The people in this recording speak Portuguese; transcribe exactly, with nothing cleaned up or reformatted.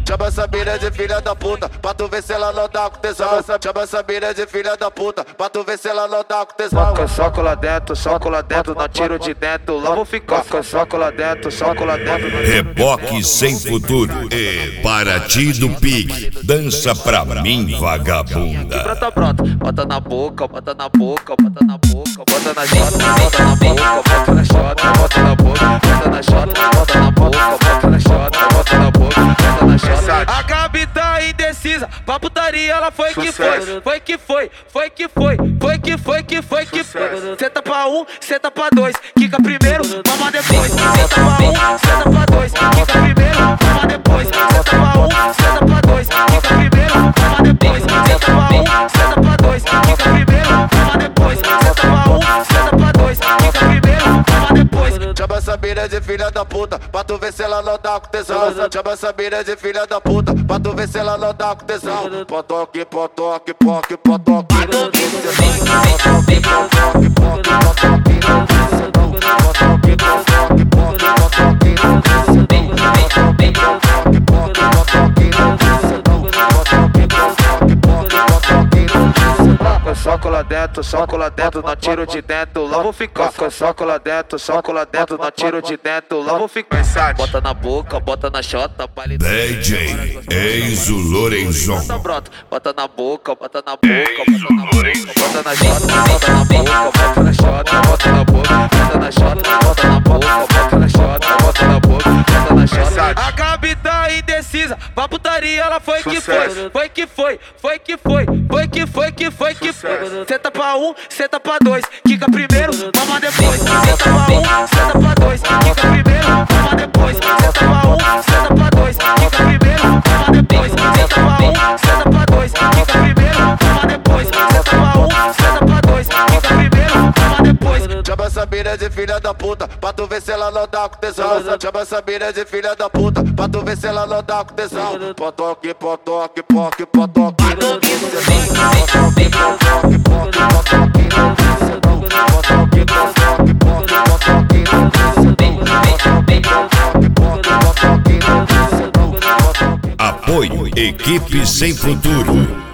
Chama essa mina de filha da puta, pra tu ver se ela não dá com tesão. Chama essa mina de filha da puta, pra tu ver se ela não dá com tesão. Soco lá dentro, soco lá dentro, não tiro de dentro, lá vou ficar. Soco lá dentro, soco lá dentro. Reboque sem futuro e Paraty do Pique. Dança pra mim, vagabunda. Brota, brota, bota na boca, bota na boca, bota na boca, bota na jota, bota na boca, bota na jota, bota na boca, bota na jota, bota na boca, bota na jota, bota na boca, bota na jota. A Gabi tá indecisa, pra putaria ela foi que foi, foi que foi, foi que foi, foi que foi, que foi que foi. Senta pra um, senta pra dois, quica primeiro, mama depois. Senta pra um, senta pra dois, quica primeiro, mama depois. Senta pra um, senta pra dois, quica primeiro, mama depois. Senta pra um, senta pra dois, quica primeiro, mama depois. Senta pra um, senta pra dois, quica primeiro, mama depois. Chama essa mina de filha da puta, pra tu ver se ela não dá com tesão. Chama essa mina de filha da puta, pra tu ver se ela não dá com tesão. Potoque, potoque, poque, potoque. Soco lá dentro, soco lá dentro, não tiro de dentro, lá vou ficar. Soco lá dentro, soco lá dentro, não tiro de dentro, lá vou ficar. Bota na boca, bota na chota, D J Enzo Lorenzon. Brota, brota, bota na boca, bota na boca, bota na boca, bota na chota, bota na boca, bota na chota, bota na boca, bota na chota, bota na boca, bota na chota, bota na boca, bota na chota. A Gabi tá indecisa, pra putaria ela foi que foi, foi que foi, foi que foi, foi que foi, que foi que foi. Senta pra um, senta pra dois, quica primeiro, mama depois. Senta pra um, senta pra dois, quica primeiro, mama depois. Senta pra um, senta pra dois, quica primeiro, mama depois. Senta pra um, senta pra dois, quica primeiro, mama depois. Senta pra um, senta pra dois, quica primeiro, mama depois. Chama essa mina de filha da puta, pra tu ver se ela não dá com tesão. Chama essa mina de filha da puta, pra tu ver se ela não dá com tesão. Potoque, potoque, poque, potoque. Apoio Equipe Sem Futuro.